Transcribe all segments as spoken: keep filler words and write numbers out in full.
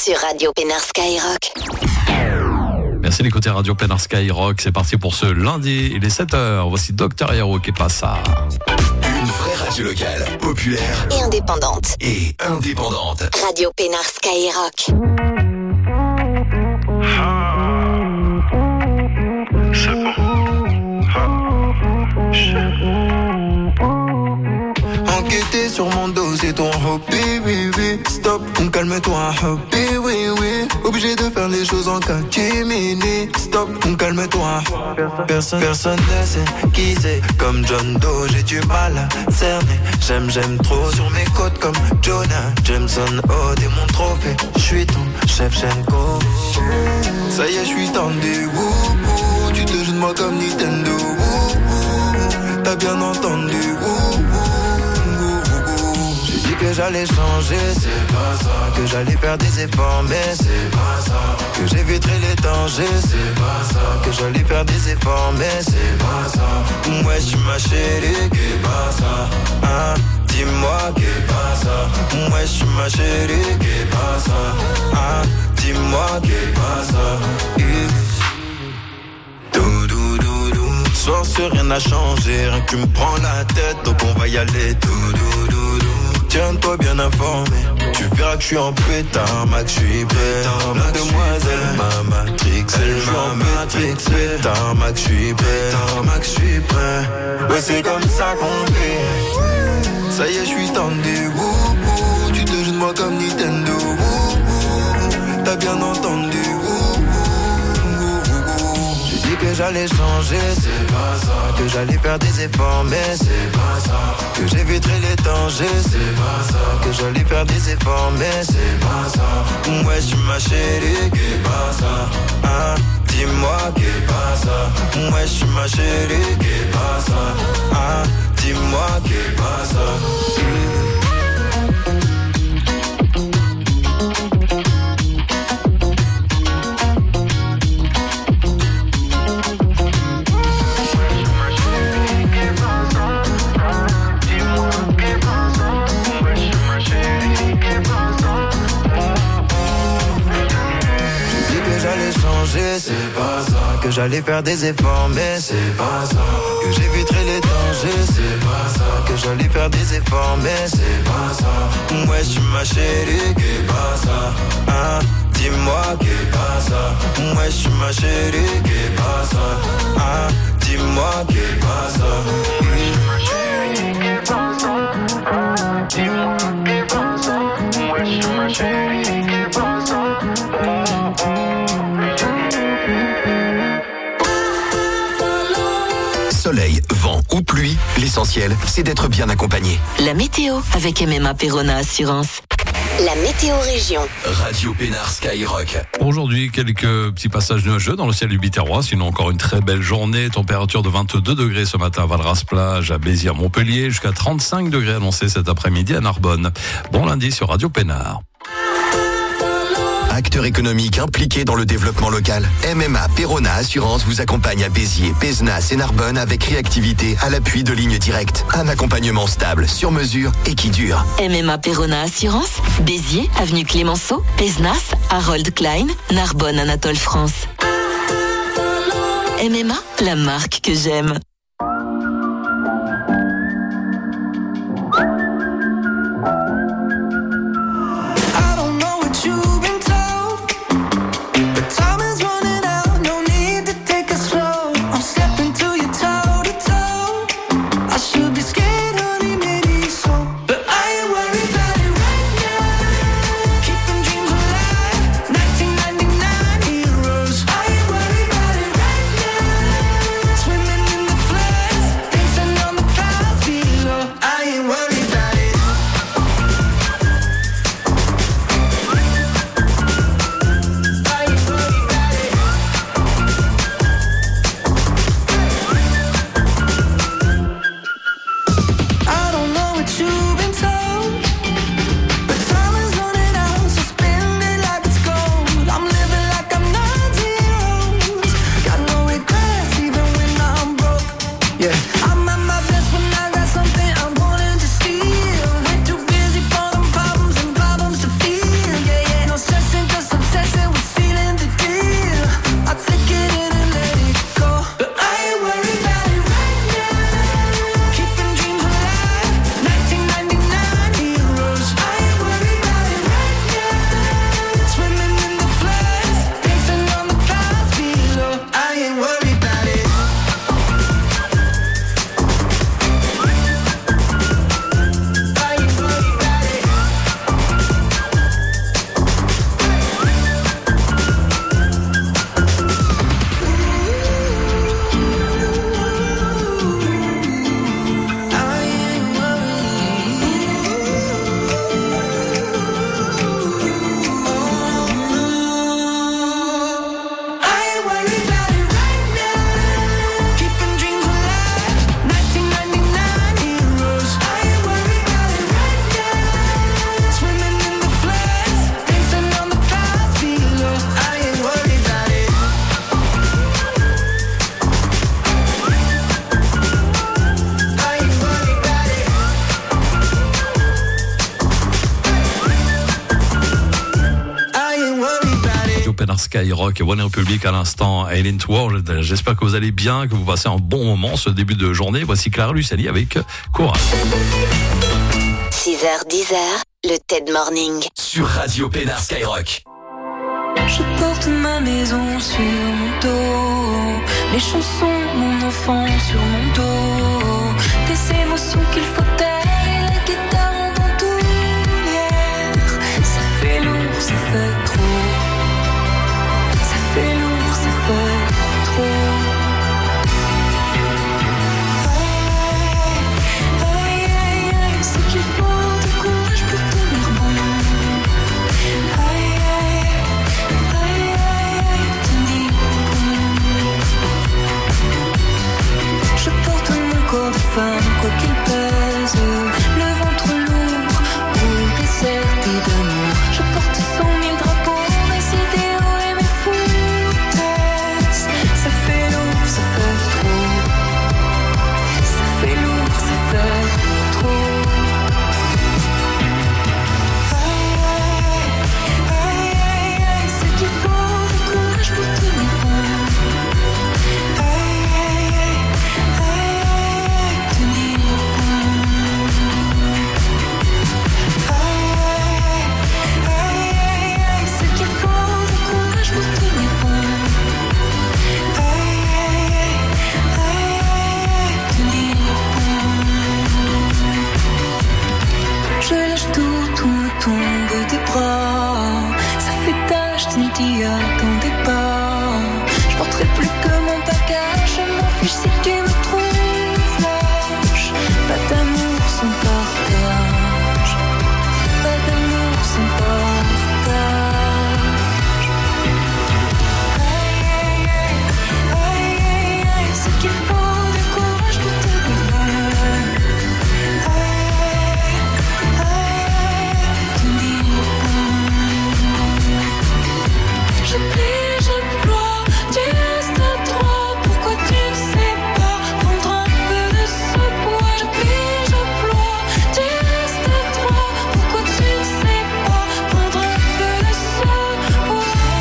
sur Radio Pénard Skyrock. Merci d'écouter Radio Pénard Skyrock. C'est parti pour ce lundi, il est sept heures. Voici Docteur Hero qui passe ça. Une vraie radio locale, populaire et indépendante. Et indépendante. Radio Pénard Skyrock. C'est bon. Enquêter sur mon dos, c'est ton hobby, oui, oui. Stop, calme-toi, hobby, oui, oui. Obligé de faire les choses en catimini. Stop, calme-toi. Personne, personne ne sait qui c'est. Comme John Doe, j'ai du mal à cerner. J'aime, j'aime trop sur mes côtes comme Jonah Jameson. Oh, t'es mon trophée. J'suis ton chef Shenko. Ça y est, j'suis tendu. Wouh, wouh. Tu te joues de moi comme Nintendo. Wouh, wouh. T'as bien entendu. Wouh, wouh. Que j'allais changer, c'est pas ça. Que j'allais faire des efforts, mais c'est pas ça. Que j'éviterai les dangers, c'est pas ça. Que j'allais faire des efforts, mais c'est pas ça. Ouais, j'suis ma chérie, qu'est pas ça. Hein, dis-moi qu'est pas ça. Ouais, j'suis ma chérie, qu'est pas ça. Hein, dis-moi qu'est pas ça. Dou dou dou dou. Soir sur rien n'a changé, rien qui me prend la tête, donc on va y aller. Dou dou dou. Tiens-toi bien informé. Tu verras que je suis en pétard, Max, je suis prêt. La demoiselle m'a matrixé. Je suis en matrix, pétard, Max, je suis prêt. Max, je suis prêt. Ouais, c'est comme ça qu'on fait. Ça y est, je suis tendu. Wouh, wouh. Tu te joues de moi comme Nintendo. Wouh, wouh. T'as bien entendu. Que j'allais changer, c'est pas ça. Que j'allais faire des efforts, mais c'est pas ça. Que j'éviterai les dangers, c'est pas ça. Que j'allais faire des efforts, mais c'est pas ça. Ouais, j'suis ma chérie, qu'est pas ça. Hein, dis-moi qu'est pas ça. Ouais, j'suis ma chérie, qu'est pas ça. Hein, dis-moi qu'est pas ça. C'est pas ça. Que j'allais faire des efforts, mais c'est pas ça. Que j'éviterai les dangers, c'est pas ça. Que j'allais faire des efforts, mais c'est pas ça. Ouais, j'suis ma chérie, qu'est pas ça. Hein, dis-moi qu'est pas ça. Ouais, j'suis ma chérie, qu'est pas ça. Hein, dis-moi qu'est pas ça. Ouais, j'suis ma chérie, qu'est pas ça. Hein, dis-moi qu'est pas ça. Ouais, j'suis ma chérie, qu'est pas ça. Soleil, vent ou pluie, l'essentiel, c'est d'être bien accompagné. La météo avec M M A Perona Assurance. La météo région. Radio Pénard Skyrock. Aujourd'hui, quelques petits passages nuageux dans le ciel du Biterrois. Sinon, encore une très belle journée. Température de vingt-deux degrés ce matin à Valras-Plage, à Béziers, à Montpellier. Jusqu'à trente-cinq degrés annoncés cet après-midi à Narbonne. Bon lundi sur Radio Pénard. Acteur économique impliqué dans le développement local, M M A Perona Assurance vous accompagne à Béziers, Pézenas et Narbonne avec réactivité à l'appui de lignes directes. Un accompagnement stable, sur mesure et qui dure. M M A Perona Assurance, Béziers, avenue Clémenceau, Pézenas, Harold Klein, Narbonne, Anatole France. M M A, la marque que j'aime. Just Skyrock et One Republic à l'instant, Aileen Tour. J'espère que vous allez bien, que vous passez un bon moment ce début de journée. Voici Clara Luciani avec Courage. six heures, dix heures, le TED Morning. Sur Radio Pénard Skyrock. Je porte ma maison sur mon dos, les chansons, mon enfant sur mon dos, des émotions qu'il faut taire et la guitare en bandoulière. Ça fait lourd, ça fait trop. Ça fait lourd, ça fait trop. Aïe, aïe, aïe, aïe, c'est qu'il faut du courage pour tenir bon. Aïe, aïe. Je porte mon corps de femme, quoi qu'il pèse, le ventre lourd, ou déserté d'amour. Je porte cent mille drapeaux, mes idéaux et mes foutaises. Ça fait lourd, ça fait trop. Ça fait lourd, ça fait trop. Aïe, aïe, aïe, aïe, c'est qu'il faut du courage pour tenir bon. Je lâche tout, tout me tombe des bras. Ça fait tâche, tu ne t'y attendais pas. Je porterai plus que mon bagage. Je m'en fiche si tu me trouves lâche. Pas d'amour sans partage. Pas d'amour sans partage. Aïe, aïe, aïe, aïe, aïe, c'est qu'il faut du courage pour te guérir. Je plie, je ploie, tu restes à trois. Pourquoi tu ne sais pas prendre un peu de ce poids? Je plie, je ploie, tu restes à trois. Pourquoi tu ne sais pas prendre un peu de ce poids?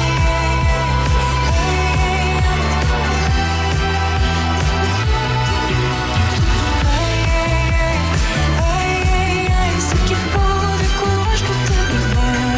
Aïe, aïe, aïe, c'est qu'il faut du courage pour te guérir.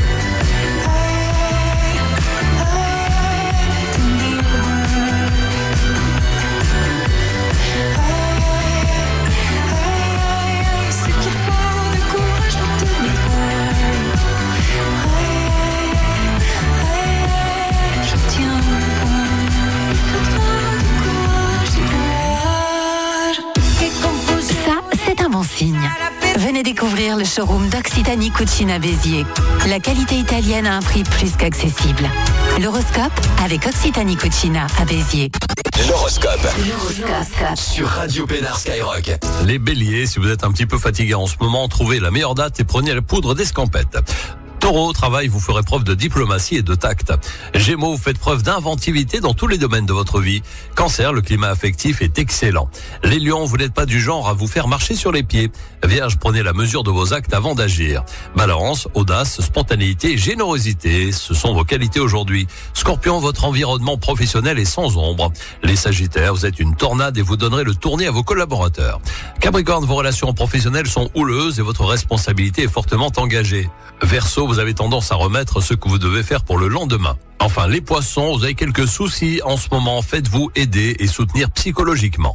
Bon signe. Venez découvrir le showroom d'Occitanie Cucina Béziers. La qualité italienne à un prix plus qu'accessible. L'horoscope avec Occitanie Cucina à Béziers. L'horoscope. L'horoscope. Sur Radio Pénard Skyrock. Les béliers, si vous êtes un petit peu fatigué en ce moment, trouvez la meilleure date et prenez la poudre d'escampette. Taureau, au travail, vous ferez preuve de diplomatie et de tact. Gémeaux, vous faites preuve d'inventivité dans tous les domaines de votre vie. Cancer, le climat affectif est excellent. Les lions, vous n'êtes pas du genre à vous faire marcher sur les pieds. Vierge, prenez la mesure de vos actes avant d'agir. Balance, audace, spontanéité et générosité, ce sont vos qualités aujourd'hui. Scorpion, votre environnement professionnel est sans ombre. Les Sagittaires, vous êtes une tornade et vous donnerez le tournis à vos collaborateurs. Capricorne, vos relations professionnelles sont houleuses et votre responsabilité est fortement engagée. Verseau, vous avez tendance à remettre ce que vous devez faire pour le lendemain. Enfin, les poissons, vous avez quelques soucis en ce moment. Faites-vous aider et soutenir psychologiquement.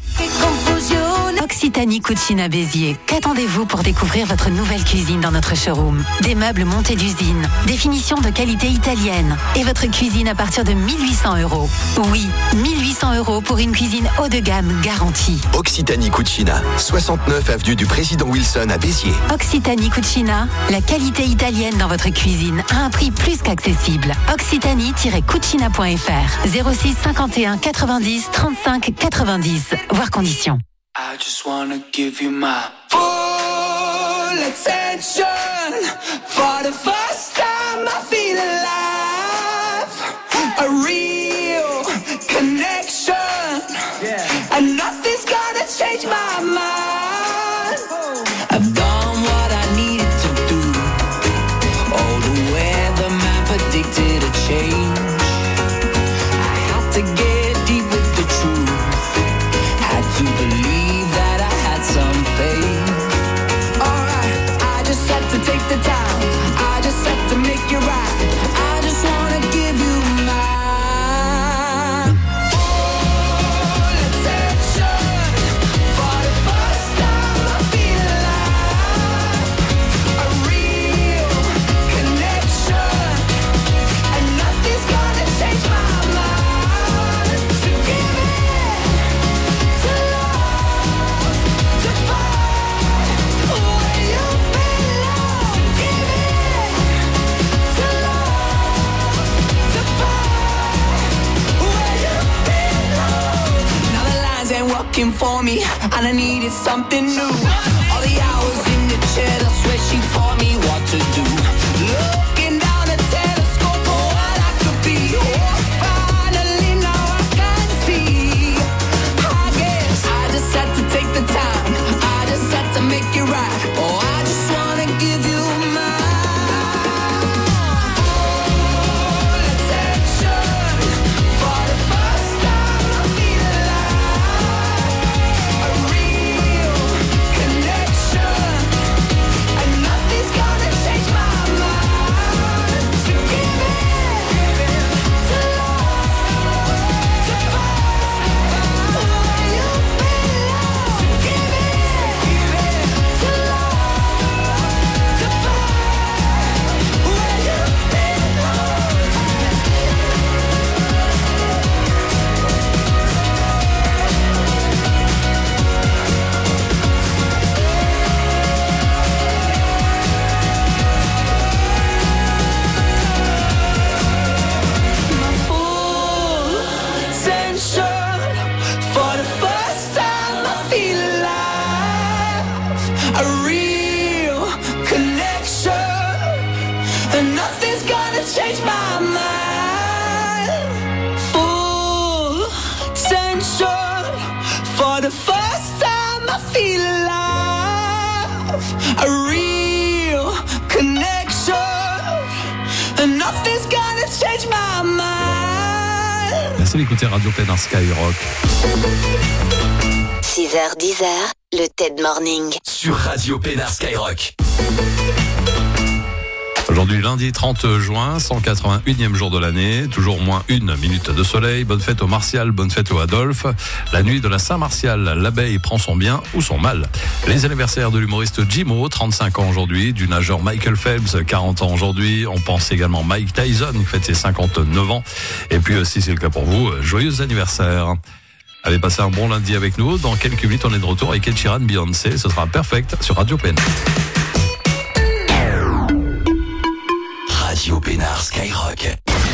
Occitanie Cucina Béziers. Qu'attendez-vous pour découvrir votre nouvelle cuisine dans notre showroom? Des meubles montés d'usine, des finitions de qualité italienne et votre cuisine à partir de mille huit cents euros. Oui, mille huit cents euros pour une cuisine haut de gamme garantie. Occitanie Cucina, soixante-neuf avenue du Président Wilson à Béziers. Occitanie Cucina, la qualité italienne dans votre cuisine à un prix plus qu'accessible. Occitanie tiret cucina point f r zéro six cinquante et un quatre-vingt-dix trente-cinq quatre-vingt-dix. Voir conditions. I just wanna give you my full attention. For the first time I feel alive. A real connection. Yeah. And nothing's gonna change my mind. I've done what I needed to do. Oh, the weatherman predicted a change. rocking for me, and I needed something new. All the hours in the chair, I swear she taught me what to do. Looking down a telescope for what I could be. Oh, finally now I can see. I guess I just had to take the time. I just had to make it right. Oh, I just wanna give you my full attention. For the first time I feel alive. A real connection. And nothing's gonna change my mind. So give it to love, to find where you belong. So give it to love, to find where you belong. My full attention. For the first time I feel alive. A real connection. And nothing's gonna change my mind. Full attention. For the first time I feel alive. A real connection. And nothing's gonna change my mind. Merci d'écouter Radio Pénin Skyrock. six heures dix heures, le TED Morning. Sur Radio Pénard Skyrock. Aujourd'hui, lundi trente juin, cent quatre-vingt-unième jour de l'année, toujours moins une minute de soleil. Bonne fête au Martial, bonne fête au Adolphe. La nuit de la Saint-Martial, l'abeille prend son bien ou son mal. Les anniversaires de l'humoriste Jimo, trente-cinq ans aujourd'hui, du nageur Michael Phelps, quarante ans aujourd'hui. On pense également Mike Tyson, qui fête ses cinquante-neuf ans. Et puis, si c'est le cas pour vous, joyeux anniversaire. Allez, passez un bon lundi avec nous. Dans quelques minutes, on est de retour avec Ed Sheeran, Beyoncé. Ce sera Perfect sur Radio Pénard. Radio Pénard Skyrock.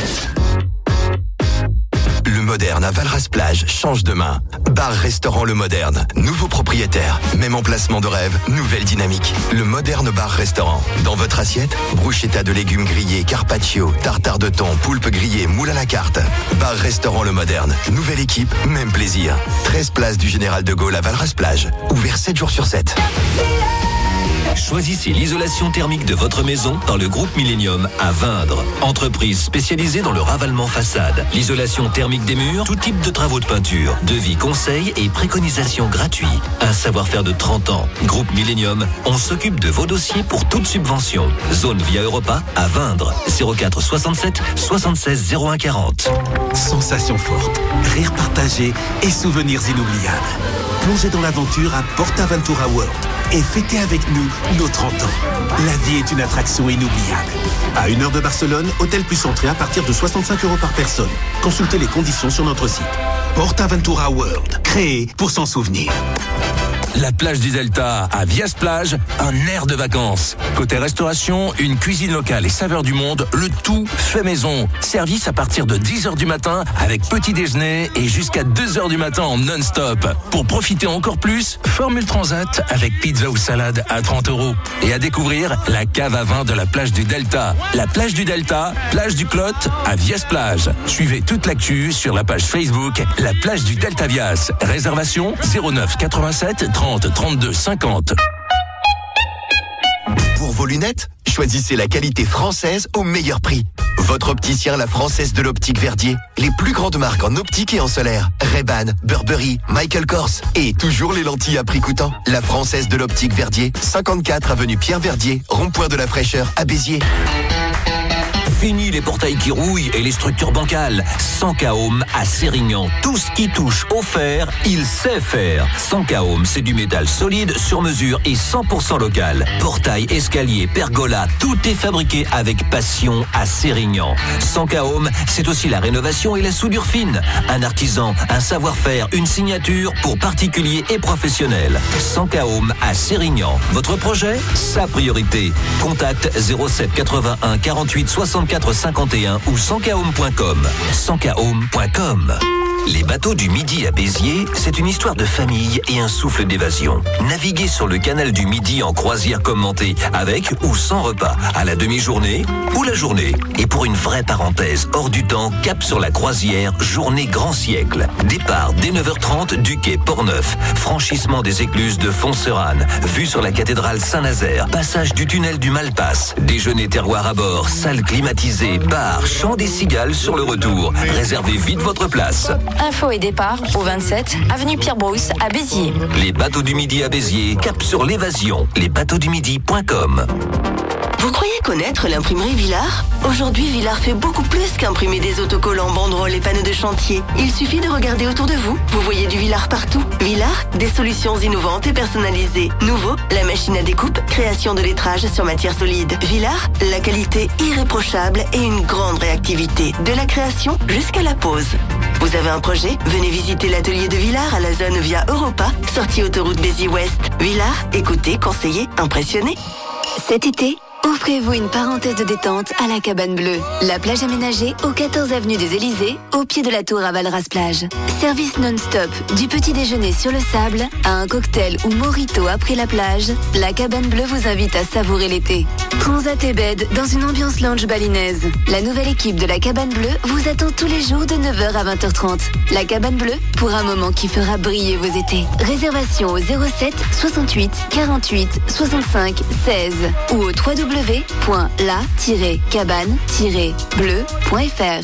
Le Moderne à Valras-Plage change de main. Bar-restaurant Le Moderne. Nouveau propriétaire. Même emplacement de rêve. Nouvelle dynamique. Le Moderne Bar-Restaurant. Dans votre assiette, bruschetta de légumes grillés, carpaccio, tartare de thon, poulpe grillé, moule à la carte. Bar-restaurant Le Moderne. Nouvelle équipe, même plaisir. treize place du Général de Gaulle à Valras-Plage. Ouvert sept jours sur sept. Choisissez l'isolation thermique de votre maison dans le groupe Millennium à Vindre. Entreprise spécialisée dans le ravalement façade, l'isolation thermique des murs, tout type de travaux de peinture, devis, conseils et préconisations gratuits. Un savoir-faire de trente ans. Groupe Millennium, on s'occupe de vos dossiers pour toute subvention. Zone Via Europa à Vindre. zéro quatre soixante-sept soixante-seize zéro un quarante. Sensations fortes, rires partagés et souvenirs inoubliables. Plongez dans l'aventure à PortAventura World et fêtez avec nous nos trente ans. La vie est une attraction inoubliable. À une heure de Barcelone, hôtel plus entrée à partir de soixante-cinq euros par personne. Consultez les conditions sur notre site. PortAventura World, créé pour s'en souvenir. La plage du Delta à Vias Plage, un air de vacances. Côté restauration, une cuisine locale et saveurs du monde, le tout fait maison. Service à partir de dix heures du matin avec petit déjeuner et jusqu'à deux heures du matin en non-stop. Pour profiter encore plus, Formule Transat avec pizza ou salade à trente euros. Et à découvrir la cave à vin de la plage du Delta. La plage du Delta, plage du Clot à Vias Plage. Suivez toute l'actu sur la page Facebook La plage du Delta Vias. Réservation zéro neuf quatre-vingt-sept trente trente-deux cinquante. Pour vos lunettes, choisissez la qualité française au meilleur prix. Votre opticien La Française de l'Optique Verdier. Les plus grandes marques en optique et en solaire. Ray-Ban, Burberry, Michael Kors. Et toujours les lentilles à prix coûtant. La Française de l'Optique Verdier. cinquante-quatre avenue Pierre Verdier. Rond-point de la Fraîcheur à Béziers. Fini les portails qui rouillent et les structures bancales. Sankahome à Sérignan. Tout ce qui touche au fer, il sait faire. Sankahome, c'est du métal solide, sur mesure et cent pour cent local. Portail, escalier, pergola, tout est fabriqué avec passion à Sérignan. Sankahome, c'est aussi la rénovation et la soudure fine. Un artisan, un savoir-faire, une signature pour particuliers et professionnels. Sankahome à Sérignan. Votre projet, sa priorité. Contact zéro sept quatre-vingt-un quarante-huit soixante-quatre cinquante et un ou sankahome point com. sankahome point com. Les bateaux du Midi à Béziers, c'est une histoire de famille et un souffle d'évasion. Naviguez sur le canal du Midi en croisière commentée, avec ou sans repas, à la demi-journée ou la journée. Et pour une vraie parenthèse hors du temps, cap sur la croisière, journée grand siècle. Départ dès neuf heures trente du quai Portneuf, franchissement des écluses de Fontserane, vue sur la cathédrale Saint-Nazaire, passage du tunnel du Malpasse, déjeuner terroir à bord, salle climatisée, bar, chant des cigales sur le retour. Réservez vite votre place. Info et départ au vingt-sept avenue Pierre-Brousse à Béziers. Les bateaux du Midi à Béziers, cap sur l'évasion, les bateaux du midi point com. Vous croyez connaître l'imprimerie Villars ? Aujourd'hui, Villars fait beaucoup plus qu'imprimer des autocollants, banderoles et panneaux de chantier. Il suffit de regarder autour de vous. Vous voyez du Villars partout. Villars, des solutions innovantes et personnalisées. Nouveau, la machine à découpe, création de lettrage sur matière solide. Villars, la qualité irréprochable et une grande réactivité. De la création jusqu'à la pose. Vous avez un projet ? Venez visiter l'atelier de Villars à la zone via Europa, sortie autoroute Béziers-Ouest. Villars, écoutez, conseillez, impressionnez. Cet été, offrez-vous une parenthèse de détente à la Cabane Bleue. La plage aménagée au quatorze avenue des Élysées, au pied de la tour à Valras-Plage. Service non-stop, du petit déjeuner sur le sable à un cocktail ou mojito après la plage, la Cabane Bleue vous invite à savourer l'été. Transat et bed dans une ambiance lounge balinaise. La nouvelle équipe de la Cabane Bleue vous attend tous les jours de neuf heures à vingt heures trente. La Cabane Bleue pour un moment qui fera briller vos étés. Réservation au zéro sept soixante-huit quarante-huit soixante-cinq seize ou au w w w point la tiret cabane tiret bleu point f r.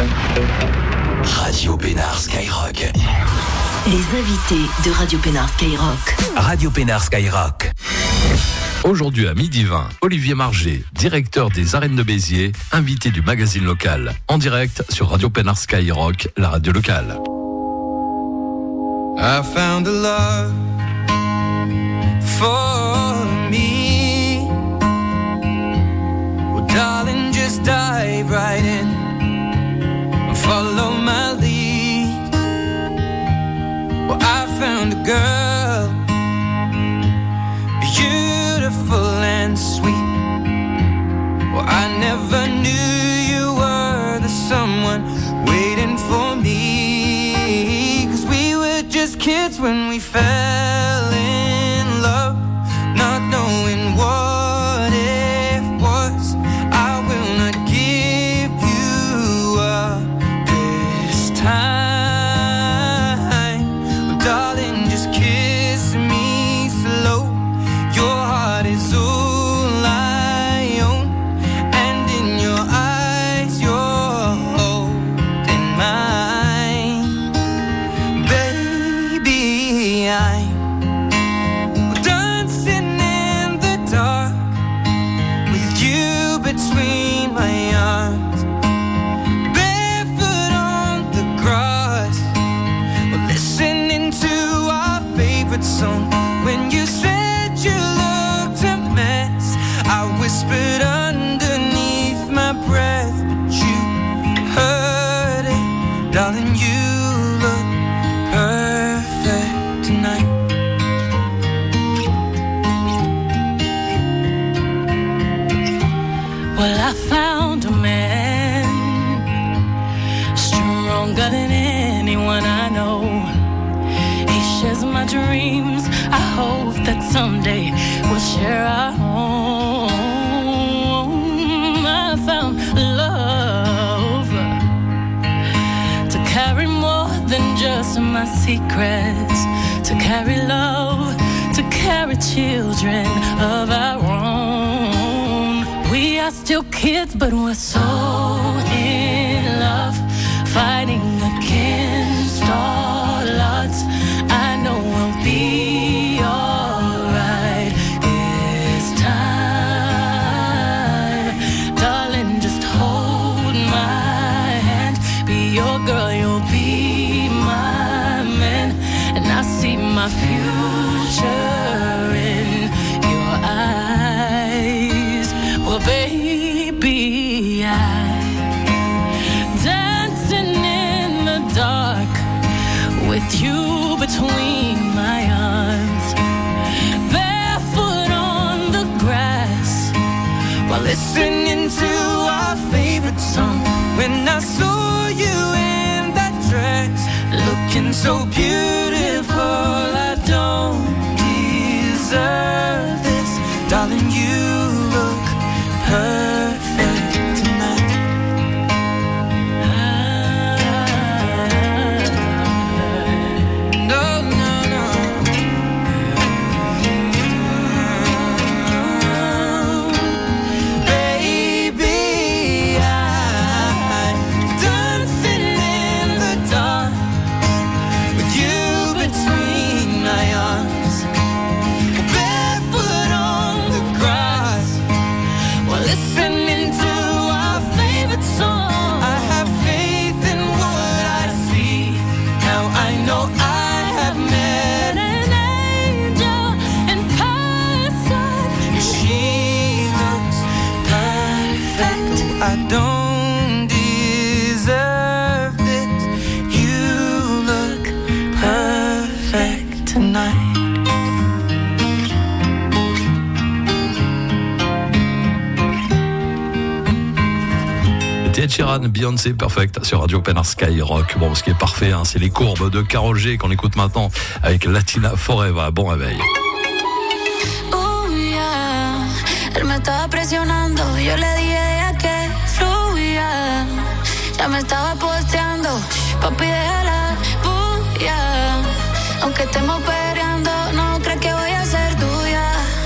Radio Pénard Skyrock. Les invités de Radio Pénard Skyrock. Radio Pénard Skyrock. Aujourd'hui à midi vingt, Olivier Margé, directeur des Arènes de Béziers, invité du magazine local, en direct sur Radio Pénard Skyrock, la radio locale. I found a love for me. Well, darling, just dive right in and follow my lead. Well, I found a girl, beautiful and sweet. Well, I never knew you were the someone waiting for me. 'Cause we were just kids when we fell in love, not knowing what it was. I will not give you up this time. Well, darling, just kiss me slow. Your heart is all I own, and in your eyes you're holding mine. Baby, I'm dancing in the dark with you between my arms, barefoot on the grass. We're listening to our favorite song. When you said you looked a mess, I whispered underneath my breath, but you heard it. Darling, you look perfect tonight. Well, I found a man stronger than anyone I know. He shares my dreams. I hope that someday we'll share our home. I found love to carry more than just my secrets, to carry love, to carry children of our own. We are still kids, but we're so in love, fighting against all odds. I know we'll be alright this time. Darling, just hold my hand. Be your girl, you'll be my man. And I see my future in your eyes. Well, baby, I'm dancing in the dark with you between my arms, barefoot on the grass, while listening to our favorite song. When I saw you in that dress, so beautiful, I don't deserve this. Darling, you look perfect tonight. No, no, no. Baby, I'm dancing in the dark with you between my arms, barefoot on the grass, while listening to our favorite song. I have faith in what I see. Now I know I have met an angel in person. She looks perfect. I don't deserve this. You look perfect tonight. Ed Sheeran, Beyoncé, Perfect sur Radio Pénard Skyrock. Bon, ce qui est parfait, hein, c'est les courbes de Karol G qu'on écoute maintenant avec Latina Forever. Bon réveil. Oh yeah, él me estaba presionando, yo le dije que fluya, ya me estaba posteando, papi déjala, bulla, aunque estemos peleando, no crees que voy a ser tuya.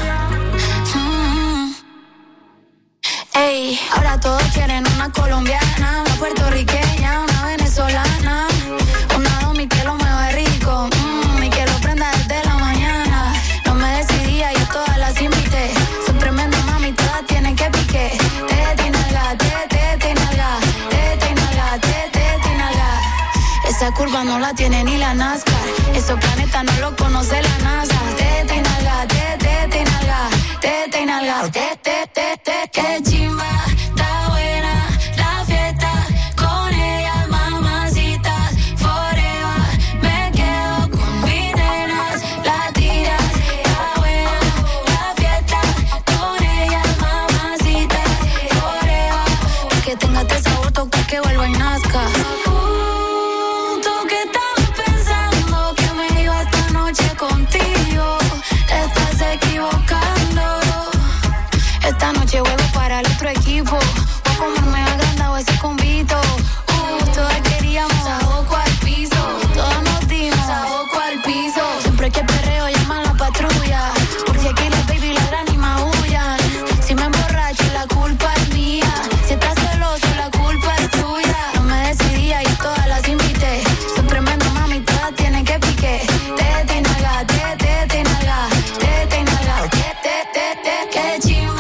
Mm. Ey, ahora todos quieren una colombiana, una puertorriqueña, una venezolana, una domi que lo mueve rico, mm, y que lo prenda desde la mañana. No me decidía, yo todas las invité, son tremendas mami, todas tienen que pique. Tete y nalga, tete, tete y nalga, tete y nalga, tete, tete y nalga. Esa curva no la tiene ni la NASCAR, esos planetas no lo conoce la NASA. Tete y nalga, tete, tete y nalga, tete y nalga, tete, tete, tete. Qué chimba, está buena la fiesta, con ellas mamacitas, forever, me quedo con mis nenas, latinas. Está buena la fiesta, con ellas mamacitas, forever, pa' que tenga este sabor, toca que vuelva y nazca. Uh, tú que estabas pensando que me iba esta noche contigo, te estás equivocando. Esta noche juego para el otro equipo, voy a comerme agrandado ese convito. Uh, todas queríamos saoco al piso, todas nos dimos saoco al piso. Siempre que perreo llaman la patrulla, porque aquí las baby ladran y maullan. Si me emborracho la culpa es mía, si estás celoso la culpa es tuya. No me decidía y todas las invité, son tremendas mami, todas tienen que pique. Tete y nalga, tete, tete y nalga, tete y nalga, tete, tete, qué chimba.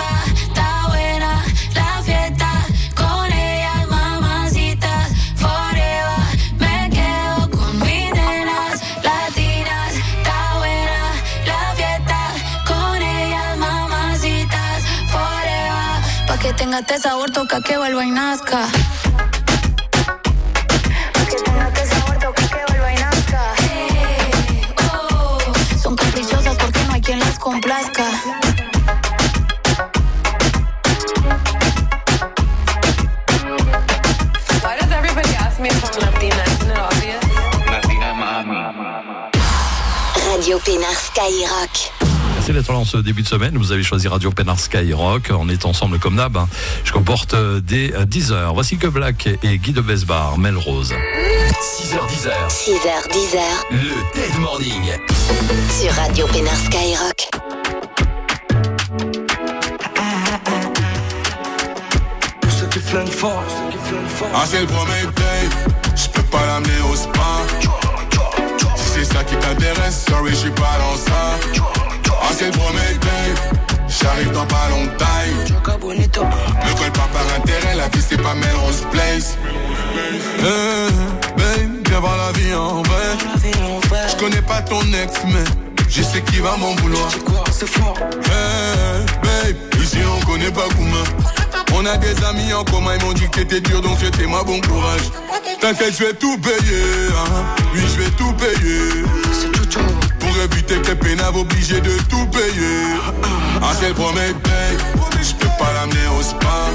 Que tenga este sabor, toca que vuelva y nazca. Que tenga este sabor, toca que vuelva y nazca. Hey, oh. Son caprichosas porque no hay quien las complazca. Why does everybody ask me if I'm Latina? Isn't it obvious? Latina mami. Radio Pénard Skyrock. Merci d'être là en ce début de semaine. Vous avez choisi Radio Pénard Skyrock. On est ensemble comme d'hab. Hein. Je comporte des dix heures. Voici que Black et Guy de Besbar, Melrose. six heures dix heures. six heures dix heures. Le Dead Morning. Sur Radio Pénard Skyrock. Pour ceux qui flinguent fort, ceux qui flinguent fort. Ah, c'est le premier play. J'peux pas l'amener au spa. Si c'est ça qui t'intéresse, sorry, j'suis pas dans ça. Ah, c'est le premier day, j'arrive dans pas longtemps. Ne colle pas par intérêt, la vie c'est pas Melrose Place. Hey, babe, viens voir la vie en vrai. J'connais pas ton ex, mais je sais qu'il va m'en vouloir. C'est fort. Hey, babe, ici on connaît pas Kouma. On a des amis en commun, ils m'ont dit que t'étais dur, donc souhaitez-moi bon courage. T'inquiète, je vais tout payer, hein. Oui, je vais tout payer. Pour éviter que les pénaves obligés de tout payer. Ah, c'est le premier paye. Je peux pas l'amener au spa.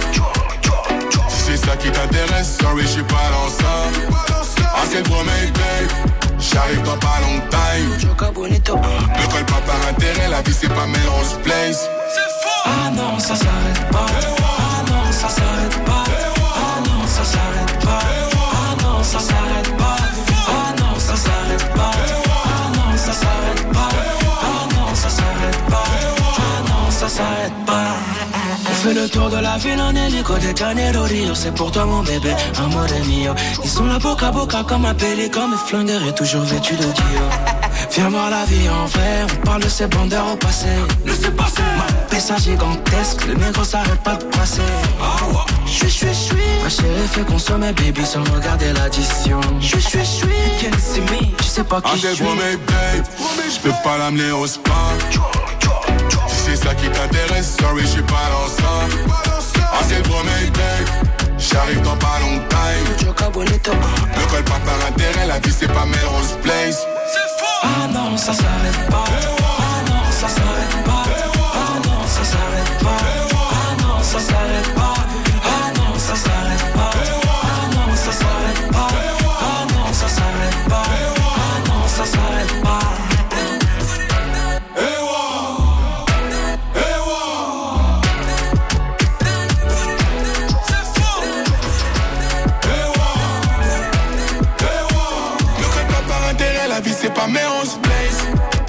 Si c'est ça qui t'intéresse, sorry, je suis pas dans ça. Ah, c'est le premier paye. J'arrive dans pas longtemps. Ne colle pas par intérêt, la vie c'est pas Melrose Place. Ah non, ça s'arrête pas. Ah non, ça s'arrête pas. Ah non, ça s'arrête pas. Ah non, ça s'arrête pas. Ah non, ça s'arrête pas. Ah non, ça s'arrête pas. Ah non, ça s'arrête pas. Ah non, ça s'arrête pas. On fait le tour de la ville en hélico de Janeiro Rio. C'est pour toi mon bébé, amore mio. Ils sont là boca à boca comme un pélican. Mes flingueurs est toujours vêtu de Dior. Viens voir la vie en vrai, on parle de ces bandeurs au passé. Laissez passer. Ma pessa gigantesque, le négro s'arrête pas de passer. J'suis, j'suis, j'suis. Ma chérie fait consommer baby sans regarder l'addition. J'suis, j'suis, j'suis. Can't see me, tu sais pas qui j'suis. Promets babe, j'peux pas l'amener au spa. Si c'est ça qui t'intéresse, sorry j'suis pas dans ça. Ah c'est promets babe, j'arrive dans pas longtemps. Ne colle pas par intérêt, la vie c'est pas Melrose Place. Ah non, ça s'arrête pas. Ah non, ça s'arrête pas. Ah non, ça s'arrête pas. Ah non, ça s'arrête pas. Ah non, ça s'arrête pas. Ah non, ça s'arrête pas. Ah non, ça s'arrête pas. Ah non, ça s'arrête pas. C'est pas Melrose Place.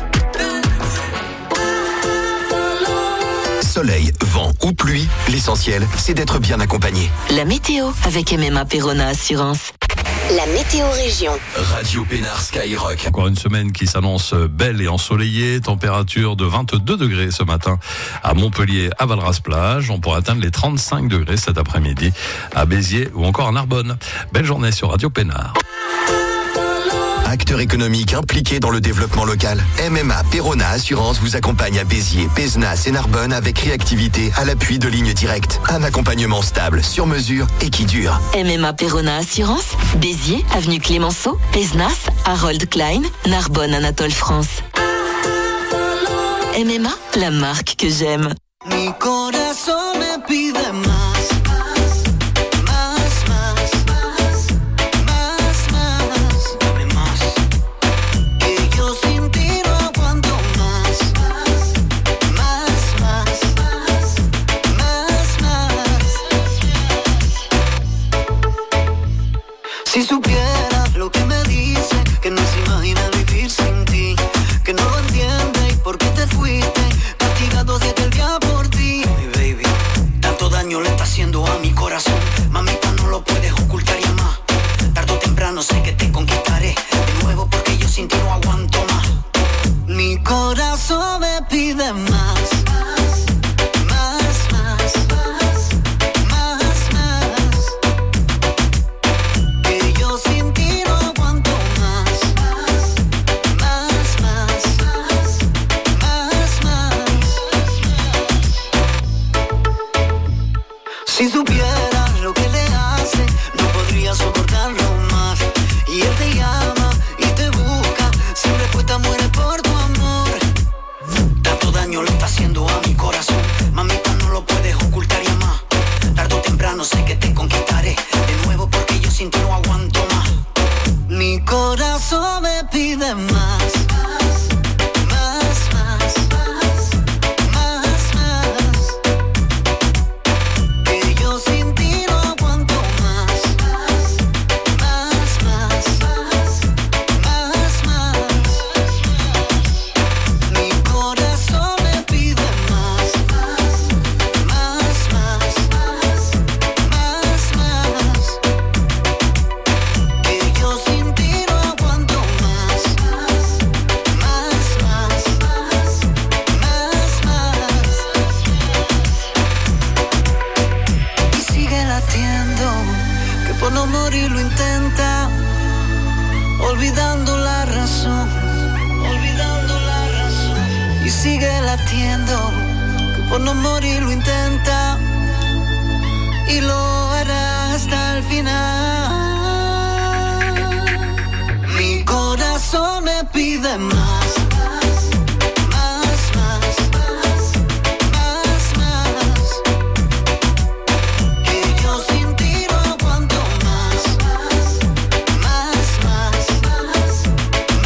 Soleil, vent ou pluie, l'essentiel, c'est d'être bien accompagné. La météo avec M M A Perona Assurance. La météo région. Radio Pénard Skyrock. Encore une semaine qui s'annonce belle et ensoleillée. Température de vingt-deux degrés ce matin à Montpellier, à Valras-Plage. On pourra atteindre les trente-cinq degrés cet après-midi à Béziers ou encore à Narbonne. Belle journée sur Radio Pénard. Acteur économique impliqué dans le développement local, M M A Perona Assurance vous accompagne à Béziers, Pézenas et Narbonne avec réactivité à l'appui de lignes directes. Un accompagnement stable, sur mesure et qui dure. M M A Perona Assurance, Béziers, avenue Clémenceau, Pézenas, Harold Klein, Narbonne, Anatole France. M M A, la marque que j'aime. Mi corazón me pide más. Si supiera lo que me dice, que no se imagina vivir sin ti, que no lo entiende y por qué te fuiste, castigado desde el día por ti. Mi baby, tanto daño le está haciendo a mi corazón, mamita no lo puedes ocultar ya más. Tarde o temprano sé que te conquistaré de nuevo porque yo sin ti no aguanto más. Mi corazón me pide más. Si supiera lo que le hace, no podría soportarlo más. Y él te llama y te busca, sin respuesta muere por tu amor. Tanto daño le está haciendo a mi corazón, mamita no lo puedes ocultar ya más. Tarde o temprano sé que te conquistaré de nuevo porque yo sin ti no aguanto más. Mi corazón me pide más. Olvidando la razón, olvidando la razón. Y sigue latiendo, que por no morir lo intenta. Y lo hará hasta el final. Mi corazón me pide más. Más,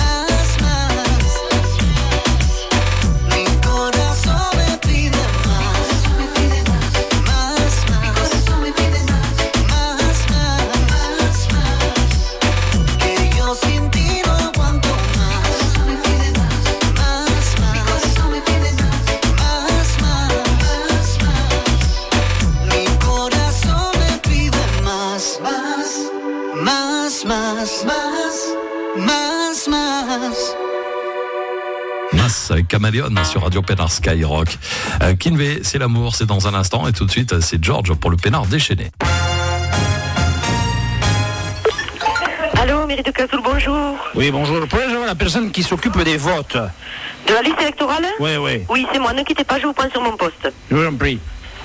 Jonas avec Caméléon sur Radio Pénard Skyrock. Euh, Kinvey, c'est l'amour, c'est dans un instant. Et tout de suite, c'est George pour le Pénard déchaîné. Allô, mairie de Cazoul, bonjour. Oui, bonjour. Pourrais-je avoir la personne qui s'occupe des votes? De la liste électorale? Oui, oui. Oui, c'est moi, ne quittez pas, je vous prends sur mon poste. Je vous en prie.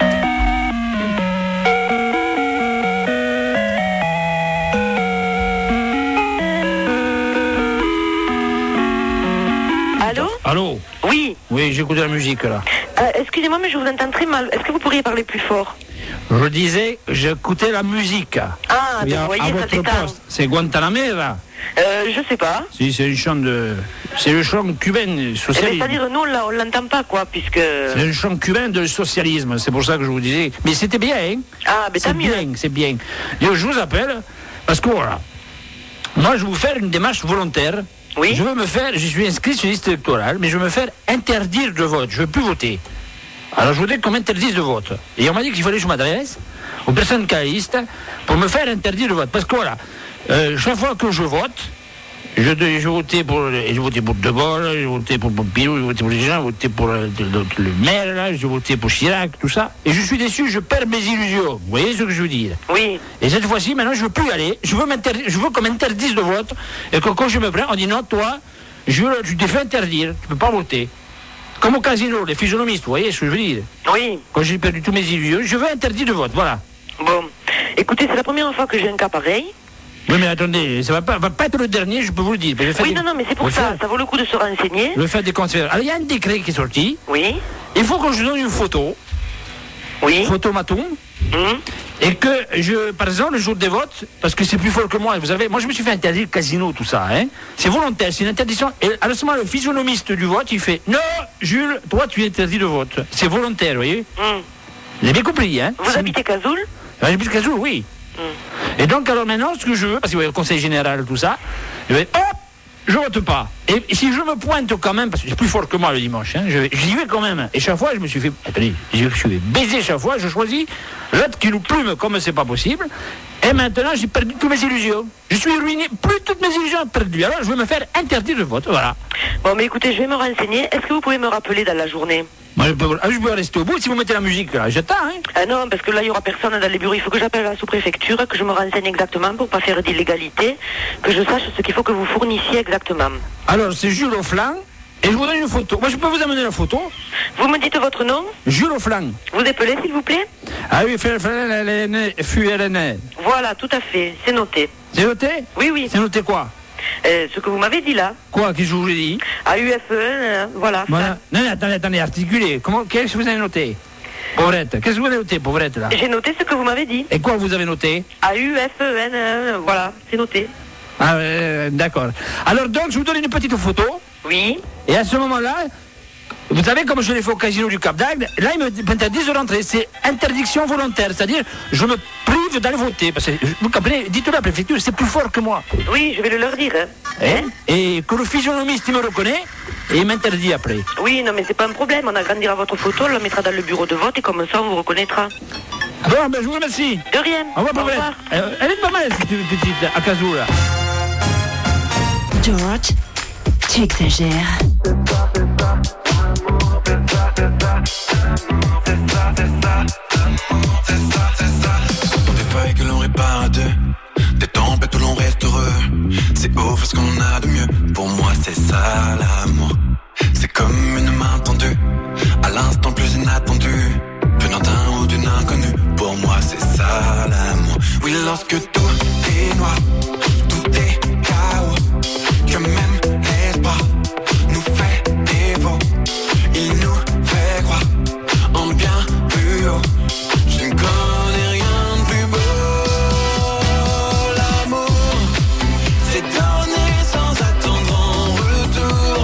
Allô? Allô? Oui. Oui, j'écoute la musique là. Euh, excusez-moi, mais je vous entends très mal. Est-ce que vous pourriez parler plus fort? Je disais, j'écoutais la musique. Ah, oui, ben, vous voyez, à ça votre détend. poste. C'est Guantanamera. Euh, je sais pas. Si, c'est une chant de... C'est le chant cubain Eh ben, socialisme. c'est-à-dire, nous, on l'a- on l'entend pas, quoi, puisque... C'est un chant cubain de socialisme, c'est pour ça que je vous disais. Mais c'était bien, hein? Ah, mais c'est tant mieux. bien, c'est bien. Et je vous appelle, parce que voilà, moi je vais vous faire une démarche volontaire. Oui. Je veux me faire, je suis inscrit sur la liste électorale, mais je veux me faire interdire de vote, je ne veux plus voter. Alors je voudrais qu'on m'interdise de vote. Et on m'a dit qu'il fallait que je m'adresse aux personnes qui ont la liste pour me faire interdire de vote. Parce que voilà, euh, chaque fois que je vote, je, je votais pour, je votais pour De Gaulle, je votais pour Pompidou, je votais pour les gens, je votais pour le, le, le maire, là, je votais pour Chirac, tout ça. Et je suis déçu, je perds mes illusions. Vous voyez ce que je veux dire? Oui. Et cette fois-ci, maintenant, je ne veux plus y aller. Je veux, je veux qu'on m'interdise de vote. Et que quand je me prends, on dit non, toi, je, tu t'es fait interdire, tu ne peux pas voter. Comme au casino, les physionomistes, vous voyez ce que je veux dire? Oui. Quand j'ai perdu tous mes illusions, je veux interdire de vote, voilà. Bon. Écoutez, c'est la première fois que j'ai un cas pareil. Oui, mais attendez, ça ne va pas, va pas être le dernier, je peux vous le dire. Oui, des... non, non, mais c'est pour je ça, fais... ça vaut le coup de se renseigner. Je vais faire des transferts. Alors, il y a un décret qui est sorti. Oui. Il faut que je donne une photo. Oui. Photo maton. Mmh. Et que je, par exemple, le jour des votes, parce que c'est plus fort que moi, vous savez, moi je me suis fait interdire le casino, tout ça, hein. C'est volontaire, c'est une interdiction. Et à ce moment, le physionomiste du vote, il fait non, Jules, toi tu es interdit de vote. C'est volontaire, vous voyez. Mmh. Vous avez bien compris, hein. Vous habitez Cazoul? J'habite Cazoul, oui. Mmh. Et donc, alors maintenant, ce que je veux, parce qu'il y a le conseil général, tout ça, je vais, hop, je vote pas. Et, et si je me pointe quand même, parce que c'est plus fort que moi le dimanche, hein, je vais, j'y vais quand même. Et chaque fois, je me suis fait, attendez, je suis baisé chaque fois, je choisis l'autre qui nous plume comme c'est pas possible. Et maintenant, j'ai perdu toutes mes illusions. Je suis ruiné, plus toutes mes illusions perdues. Alors, je vais me faire interdire de vote, voilà. Bon, mais écoutez, je vais me renseigner. Est-ce que vous pouvez me rappeler dans la journée? Moi, je peux, je peux rester au bout si vous mettez la musique, là. J'attends, hein. Ah non, parce que là, il n'y aura personne dans les bureaux. Il faut que j'appelle la sous-préfecture, que je me renseigne exactement pour ne pas faire d'illégalité, que je sache ce qu'il faut que vous fournissiez exactement. Alors, c'est Jules Auflanc, et je vous donne une photo. Moi, je peux vous amener la photo. Vous me dites votre nom? Jules Auflanc. Vous épelez, s'il vous plaît? Ah oui, F U L N E. Voilà, tout à fait, c'est noté. C'est noté? Oui, oui. C'est noté quoi? Euh, ce que vous m'avez dit là. Quoi? Qu'est-ce que je vous ai dit? A U F E, euh, voilà. Voilà. Non, non, attendez, attendez, articulez. Comment, qu'est-ce que vous avez noté? Pauvrette. Qu'est-ce que vous avez noté, pauvrette, là? J'ai noté ce que vous m'avez dit. Et quoi vous avez noté? A U F E N, euh, voilà, c'est noté. Ah, euh, d'accord. Alors donc, je vous donne une petite photo. Oui. Et à ce moment-là, vous savez, comme je l'ai fait au casino du Cap d'Agde, là, ils m'interdisent de rentrer. C'est interdiction volontaire, c'est-à-dire, je me prive d'aller voter. Parce que, vous comprenez, dites-le à la préfecture, c'est plus fort que moi. Oui, je vais le leur dire. Hein. Hein? Et que le physionomiste, il me reconnaît, et il m'interdit après. Oui, non, mais c'est pas un problème. On agrandira votre photo, on la mettra dans le bureau de vote, et comme ça, on vous reconnaîtra. Bon, ben, je vous remercie. De rien. Au revoir, Pauvrette. Euh, elle est pas mal, cette petite, à Cazoul, là. George, tu exagères. Ce sont des failles que l'on répare à deux, des tempêtes où l'on reste heureux. C'est offrir ce qu'on a de mieux. Pour moi c'est ça l'amour. C'est comme une main tendue, à l'instant plus inattendu, venant d'un ou d'une inconnue. Pour moi c'est ça l'amour. Oui, lorsque tout est noir, tout est chaos, que même l'espoir nous fait défaut. Il nous fait croire en bien plus haut. Je ne connais rien de plus beau. L'amour, c'est donner sans attendre en retour.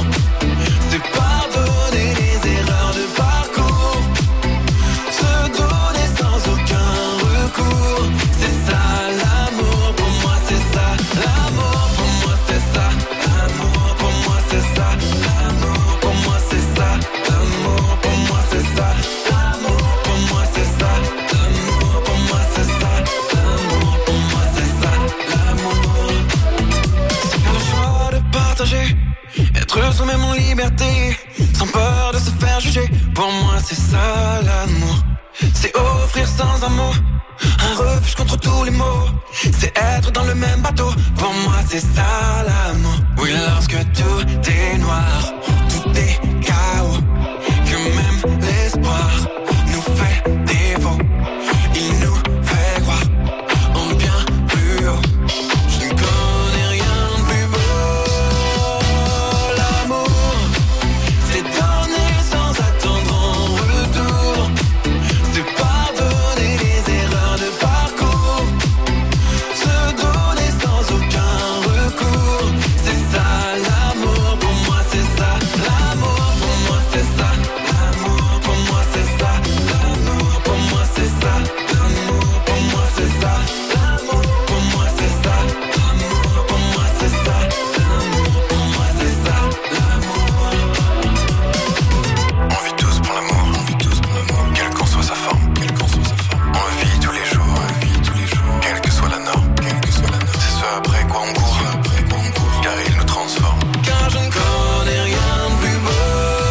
liberté, sans peur de se faire juger. Pour moi c'est ça l'amour, c'est offrir sans un mot un refuge contre tous les maux, c'est être dans le même bateau. Pour moi c'est ça l'amour. Oui, lorsque tout est noir, tout est chaos, que même l'espoir nous fait défaut, il nous fait croire en bien plus haut. Je ne connais rien de plus beau. L'amour, c'est donner sans attendre en retour, c'est pardonner les erreurs de parcours, se donner sans aucun recours. C'est ça l'amour, pour moi c'est ça. L'amour, pour moi c'est ça. L'amour, pour moi c'est ça. L'amour, pour moi c'est ça. L'amour, pour moi c'est ça. L'amour, pour moi c'est ça. L'amour, pour moi c'est ça. L'amour, pour moi c'est ça. L'amour. On vit tous pour l'amour, on vit tous pour l'amour, quelle qu'en soit sa forme, quelle qu'en soit sa forme. On le vit tous les jours, on le vit tous les jours, quelle que soit la norme, quelle que soit la norme. C'est ce après quoi on court, après quoi on court, car il nous transforme. Car je ne connais rien de plus beau.